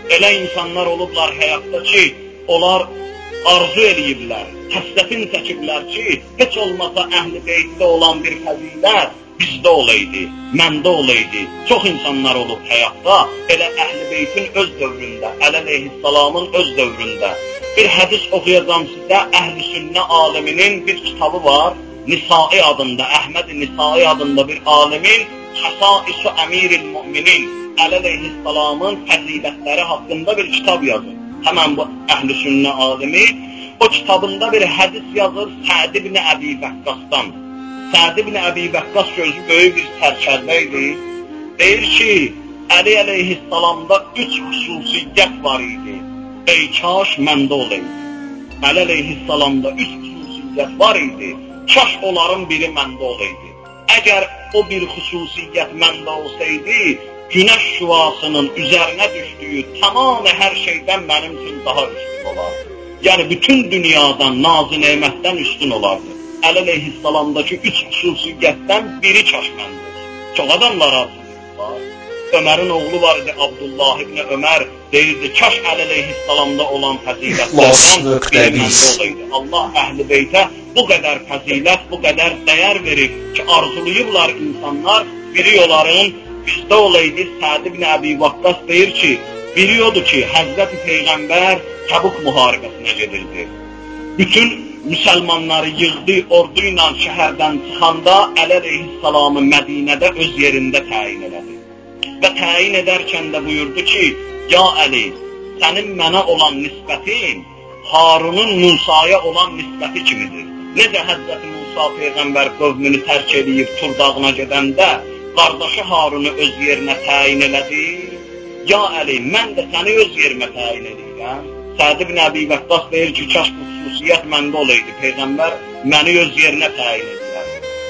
Elə insanlar olublar həyatda ki, onlar arzu eləyiblər, həsrətin çəkiblər ki, heç olmasa əhl-i beytdə olan bir fəzilət bizdə olaydı, məndə olaydı. Çox insanlar olub həyatda, elə əhl-i beytin öz dövründə, Əli əleyhissalamın öz dövründə. Bir hədis oxuyacağım sizə, Əhl-i Sünnə aliminin bir kitabı var, Nisai adında, Əhməd-i Nisai adında bir alimin Xəsaisu Əmiril Müminin, Əli əleyhissalamın fəzilətləri haqqında bir kitab yazır. Həmən bu Əhl-i Sünnə alimi, o kitabında bir hədis yazır Səd ibn Əbi Vəqqasdan. Səd ibn Əbi Vəqqas gözü böyük bir sərkərdə idi. Deyir ki, Əli əleyhissalamda 3 xüsusiyyət var idi. Ey kaş məndə olaydı. Əli əleyhissalamda 3 xüsusiyyət var idi. Kaş onların biri məndə olaydı. Əgər o bir xüsusiyyət məndə olsaydı, günəş şüasının üzərinə düşdüyü tamamı hər şeydən mənim üçün daha üstün olardı. Yəni bütün dünyadan, nazı nemətdən üstün olardı. Əli əleyhissalamdakı 3 xüsusiyyətdən biri kaş məndə olsun. Çox adamlar arzulayırlar. Ömərin oğlu var idi, Abdullah ibn Ömər, deyirdi, kaş Əli əleyhissalamda olan fəzilətlərdən biri məndə olaydı. Allah əhl-i beytə bu qədər fəzilət, bu qədər dəyər verib ki, arzulayıblar insanlar, biri onların bizdə olaydı. Səd ibn Əbi Vaqqas deyir ki, biri odur ki, Həzrəti Peyğəmbər Təbuk müharibəsinə gedirdi. Bütün müsəlmanları yığdı, ordu ilə şəhərdən çıxanda Əli əleyhissalamı Mədinədə öz yerində təyin elədi. Və təyin edərkən də buyurdu ki, ya Əli, sənin mənə olan nisbətin Harunun Musaya olan nisbəti kimidir. Necə Həzrəti Musa Peyğəmbər qövmünü tərk edib Tur dağına gedəndə qardaşı Harunu öz yerinə təyin elədi. Ya Əli, mən də səni öz yerimə təyin edirəm. Səd ibn Əbi Vəqqas deyir ki, kaş bu xüsusiyyət məndə olaydı. Peyğəmbər məni öz yerinə təyin edirəm.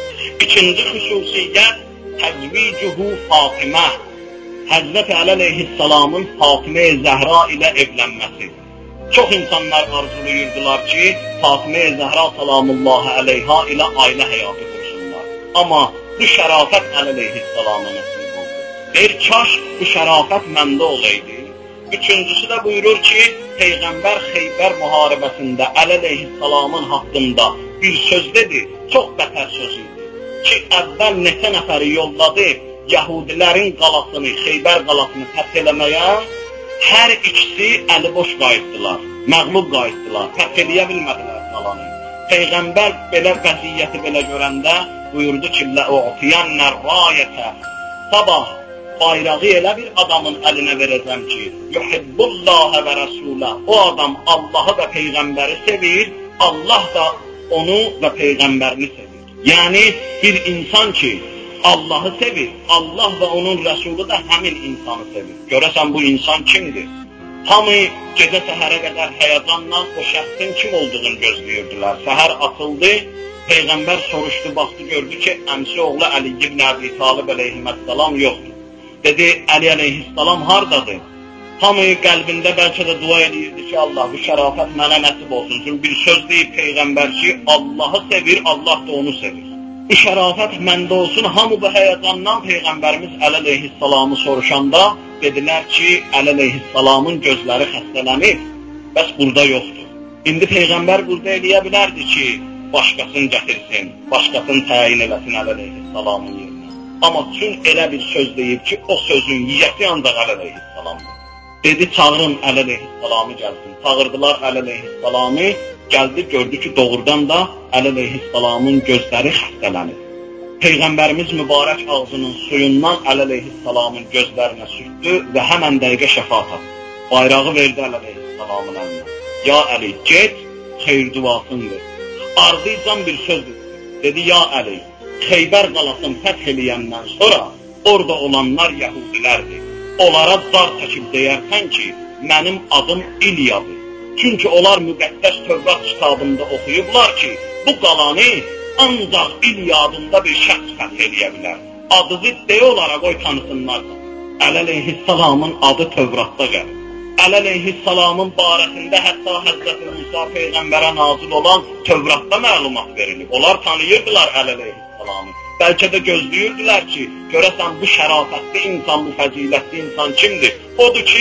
İkinci xüsusiyyət təzvicuhu Fatimə. Həzrəti Əli əleyhissalamın Fatimə-i Zəhra ilə evlənməsi. Çox insanlar arzulayırdılar ki, Fatimə-i Zəhra salamullahi əleyha ilə ailə həyatı qursunlar. Amma bu şərafət Əli əleyhissalama nəsib oldu. Deyir, kaş bu şərafət məndə olaydı. Üçüncüsü də buyurur ki, Peyğəmbər Xeybər müharibəsində Əli əleyhissalamın haqqında bir söz dedi, çox bətər söz idi. Ki, əvvəl neçə nəfəri yolladı, Yahudilərin qalasını, Xeybər qalasını fəth eləməyə, hər ikisi əli boş qayıtdılar, məğlub qayıtdılar, fəth eləyə bilmədilər qalanı. Peyğəmbər belə vəziyyəti belə görəndə buyurdu ki, لَاُعْتِيَنَّ الرَّایَةَ sabah bayrağı elə bir adamın əlinə verəcəm ki, يُحِبُّ اللّٰهَ وَرَسُولَهُ o adam Allahı və Peyğəmbəri sevir, Allah da onu və Peyğəmbərini sevir. Yəni bir insan ki, Allahı sevir, Allah və onun Rəsulü də həmin insanı sevir. Görəsən bu insan kimdir? Hamı gecə səhərə qədər həyəcanla o şəxsin kim olduğunu gözləyirdilər. Səhər atıldı, Peyğəmbər soruşdu, baxdı, gördü ki, əmsi oğlu Əli ibn Əbi Talib əleyhissalam yoxdur. Dedi, Əli əleyhissalam hardadır? Hamı qəlbində bəlkə də dua edirdi ki, Allah bu şərafət mənə nəsib olsun. Bir söz deyib Peyğəmbər ki, Allahı sevir, Allah da onu sevir. Bu şərafət məndə olsun, hamı bu həyəcandan Peyğəmbərimiz Əli əleyhissalamı soruşanda dedilər ki, Əli əleyhissalamın gözləri xəstələnib, bəs burada yoxdur. İndi Peyğəmbər burada eləyə bilərdi ki, başqasını gətirsin, başqasını təyin eləsin Əli əleyhissalamın yerinə. Amma üçün elə bir söz deyib ki, o sözün yiyəsi ancaq Əli əleyhissalamdır. Dedi, çağırın Əli əleyhissalamı gəlsin. Çağırdılar Əli əleyhissalamı, gəldi, gördü ki, doğrudan da Əli əleyhissalamın gözləri xəstələnir. Peyğəmbərimiz mübarək ağzının suyundan Əli əleyhissalamın gözlərinə sürtdü və həmən dəqiqə şəfa tapdı. Bayrağı verdi Əli əleyhissalamın əlinə. Ya Əli, get, xeyr duasındır. Ardıycan bir söz dedi, ya Əli, Xeybər qalasını fəth eləyəndən sonra orada olanlar Yahudilərdir. Onlara dar çəkib deyərsən ki, mənim adım İlyadır. Çünki onlar müqəddəs Tövrat kitabında oxuyublar ki, bu qalanı ancaq İlya adında bir şəxs fəth eləyə bilər. Adını deyə olaraq qoy tanısınlar. Əli əleyhissalamın adı Tövratda gəlir. Əli əleyhissalamın barəsində hətta Həzrəti Musa Peyğəmbərə nazil olan Tövratda məlumat verilib. Onlar tanıyırdılar Əli əleyhissalamı. Bəlkə də gözləyirdilər ki, görəsən bu şərafətli insan, bu fəzilətli insan kimdir? Odur ki,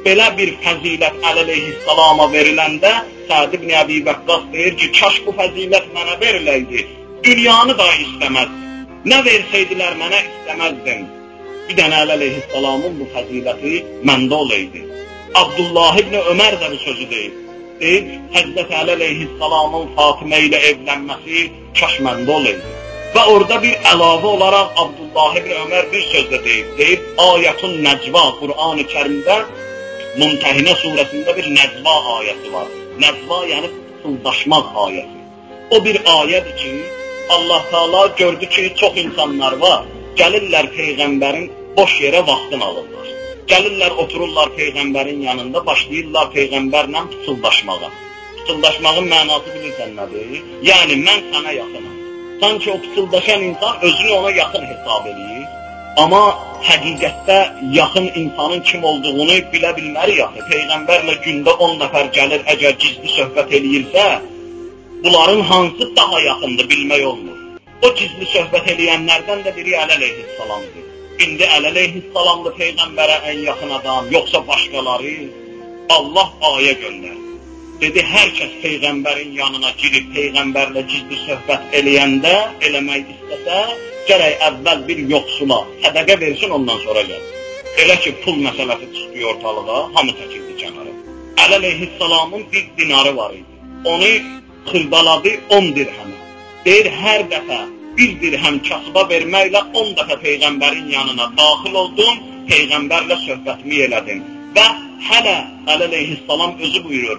belə bir fəzilət Əli əleyhissalama veriləndə Səd ibn Əbi Vəqqas deyir ki, kaş bu fəzilət mənə veriləydi, dünyanı da istəməzdim. Nə versəydilər mənə istəməzdim. Bir dənə Əli əleyhissalamın bu fəziləti məndə olaydı. Abdullah ibn Ömər də bu sözü deyib. Deyib, Həzrət Əli əleyhissalamın Fatimə ilə evlənməsi kaş məndə olaydı. Və orada bir əlavə olaraq Abdullah ibn Ömər bir sözdə deyib. Deyib, Ayətun Nəcva, Qur'an-ı Kərimdə Mümtəhinə surəsində bir Nəcva ayəsi var. Nəcva yəni fısıldaşmaq ayəsi. O bir ayədir ki, Allah Teala gördü ki, çox insanlar var. Gəlirlər Peyğəmbərin boş yerə vaxtını alırlar. Gəlirlər, otururlar Peyğəmbərin yanında, başlayırlar Peyğəmbərlə fısıldaşmağa. Fısıldaşmağın mənası bilirsən nədir? Yəni, mən sənə yaxınam. Sanki o fısıldaşan insan özünü ona yaxın hesab edir. Amma həqiqətdə yaxın insanın kim olduğunu bilə bilmərik axı. Peyğəmbərlə gündə 10 nəfər gəlir, əgər gizli söhbət eləyirsə, bunların hansı daha yaxındır bilmək olmur. O gizli söhbət eləyənlərdən də biri Əli əleyhissalamdır. İndi Əli əleyhissalamdır Peyğəmbərə ən yaxın adam, yoxsa başqaları? Allah ayə göndər. Dedi, hər kəs Peyğəmbərin yanına girib, Peyğəmbərlə gizli söhbət eləyəndə, eləmək istəsə, gərək əvvəl bir yoxsula sədəqə versin, ondan sonra gəl. Elə ki, pul məsələsi çıxıyor ortalığa, hamı çəkildi kənara. Əli əleyhissalamın bir dinarı var idi. Onu xırdaladı 10 dirhəmə. Deyir, hər dəfə 1 dirhəm kasıba verməklə 10 dəfə Peyğəmbərin yanına daxil oldum, Peyğəmbərlə söhbətimi elədim. Və hələ Əli əleyhissalam özü buyurur,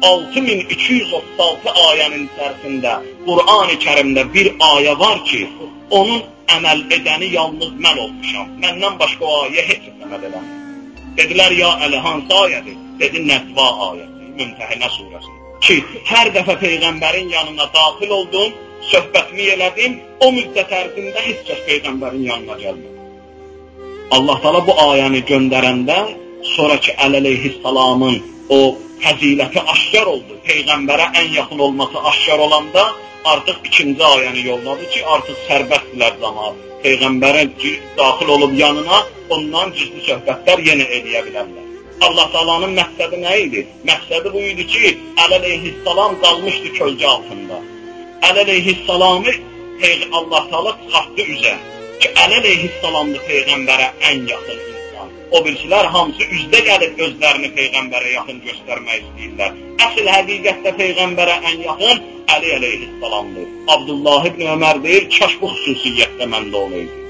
6236 ayənin içərisində Qur'an-ı Kərimdə bir ayə var ki, onun əməl edəni yalnız mən olmuşam. Məndən başqa o ayə heç əməl edəmir. Dedilər, ya Əli, hansı ayədir? Dedi, Nəcva ayəsi, Mümtəhinə surəsi. Ki, hər dəfə Peyğəmbərin yanına daxil oldum, söhbətimi elədim, o müddət ərzində heç kəs Peyğəmbərin yanına gəlmədi. Allah Teala bu ayəni göndərəndə, sonraki Əli əleyhissalamın o fəziləti aşkar oldu. Peyğəmbərə ən yaxın olması aşkar olanda, artıq ikinci ayəni yolladı ki, artıq sərbəstdirlər cəmaət. Peyğəmbərə daxil olub yanına, ondan gizli söhbətlər yenə eləyə bilərlər. Allah Teala'nın məqsədi nə idi? Məqsədi bu idi ki, Əli əleyhissalam qalmışdı kölgə altında. Əli əleyhissalamı Allah Teala çıxartdı üzə ki, Əli əleyhissalamdı Peyğəmbərə ən yaxın insan. O birisilər hamısı üzdə gəlib özlərini Peyğəmbərə yaxın göstərmək istəyirlər. Əsl həqiqətdə Peyğəmbərə ən yaxın Əli əleyhissalamdır. Abdullah ibn Ömər deyir, kaş bu xüsusiyyətdə məndə olaydı.